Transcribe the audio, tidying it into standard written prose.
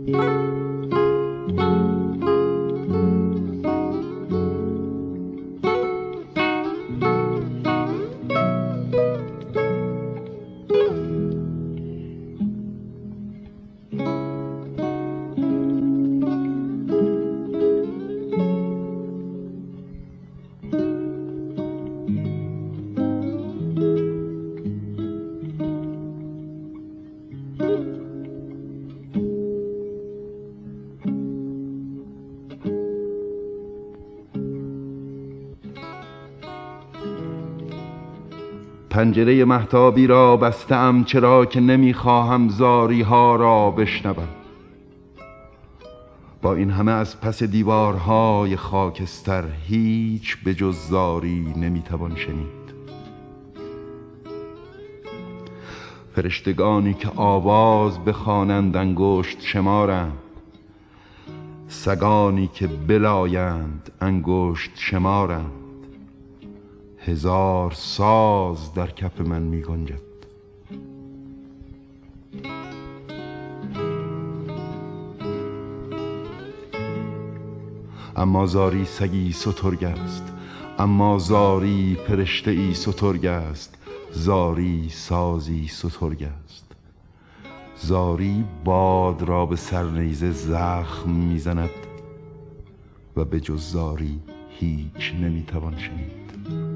پنجره مهتابی را بستم چرا که نمیخواهم زاری ها را بشنوم. با این همه از پس دیوارهای خاکستر هیچ به جز زاری نمیتوان شنید. فرشتگانی که آواز بخوانند انگشت شمارند، سگانی که بلایند انگشت شمارند. هزار ساز در کف من می گنجد. اما زاری سگی سترگ است، اما زاری فرشته ای سترگ است. زاری سازی سترگ است. زاری باد را به سرنیزه زخم میزند و به جز زاری هیچ نمیتوان شنید.